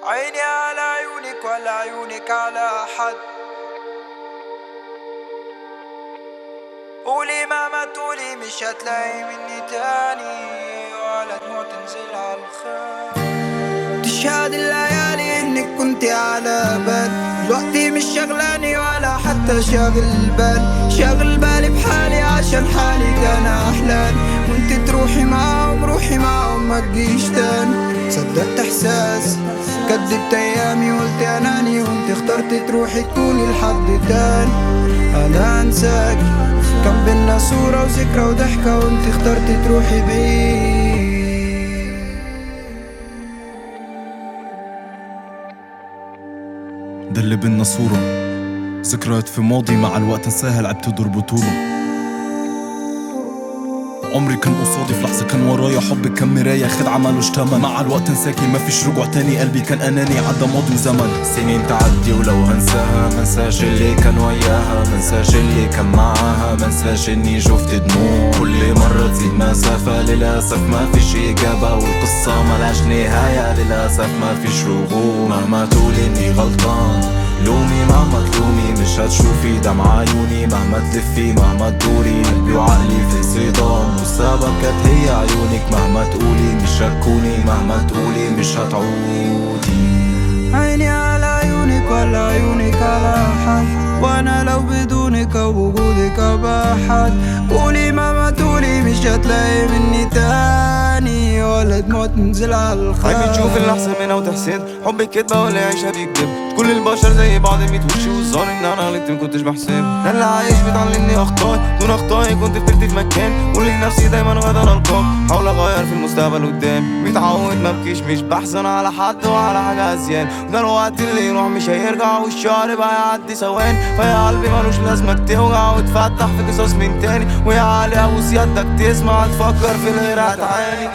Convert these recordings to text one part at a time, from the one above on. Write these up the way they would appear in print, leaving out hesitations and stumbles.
عيني على عيونك ولا عيونك على أحد. قولي مهما تقولي مش هتلاقي مني تاني، ولا دموع تنزل على الخد. تشهد الليالي انك كنت على بال، دلوقتي مش شغلاني ولا حتى شاغل بال. شاغل بالي بحالي عشان حالي كان احلال، وانت تروحي معاهم روحي معاهم ما تجيش تاني. صدقت احساس كدبت ايامي قلت اناني، وانت اخترت تروحي تكوني لحد تاني. انا انساك كان بينا صورة وذكرى وضحكة، وانت اخترت تروحي بعيد. ده اللي بينا صورة ذكريات في ماضي، مع الوقت انساها لعبت دور بطولة. عمري كان قصادي في لحظة كان ورايا حب كان مراية خدعة مالوش تمن. مع الوقت انساكي مفيش رجوع تاني، قلبي كان اناني عدى ماضي وزمن. سنين تعدي ولو هنساها منساش اللي كان وياها، منساش اللي كان معاها، منساش اني شفت دموع. كل مرة تزيد مسافة للأسف ما فيش إجابة، والقصة ملهاش نهاية للأسف ما فيش رجوع. مهما تقولي اني غلطان لومي مهما تلومي مش هتشوفي دمع عيوني. مهما تلفي مهما تدوري قلبي وعقلي في صدام، والسبب كانت هي عيونك. مهما تقولي مش هتكوني، مهما تقولي مش هتعودي. عيني على عيونك ولا عيونك على أحد، وانا لو بدونك او وجودك ابحد. قولي مهما تقولي مش هتلاقي مني تاني، ولا دموع تنزل على الخد. حبيبي تشوف اللي احسن منها وتحسد حبك كدبه ولا يعيشها بيكدب. كل البشر زي بعض ميت وش، والظاهر ان انا غلطت مكنتش بحسب. انا اللي عايش بتعلمني اخطائي، دون اخطائي كنت فضلت في مكان. قول لنفسي دايما غدا القاك، حاول اغير في المستقبل قدام. متعود مبكيش مش بحزن على حد وعلى حاجه ازيان. وده الوقت اللي يروح مش هيرجع، والشهر بقى يعدي ثواني. فيا قلبي ملوش لازمه توجع وتفتح في قصص من تاني. ويا علي ابوس يدك تسمع تفكر في الغير هتعاني.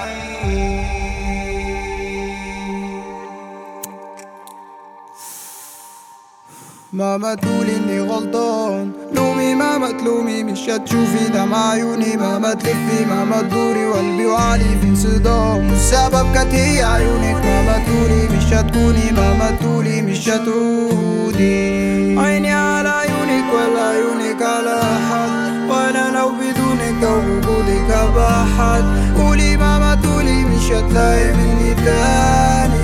مهما تقولي اني غلطان لومي مهما تلومي مش هتشوفي دمع عيوني. مهما تلفي مهما تدوري وقلبي وعقلي في انصدام، والسبب كانت هي عيونك. مهما تقولي مش هتكوني، مهما تقولي مش هتعودي. عيني على عيونك ولا عيونك على أحد، وانا لو بدونك او وجودك ابحد. قولي مهما تقولي مش هتلاقي مني تاني،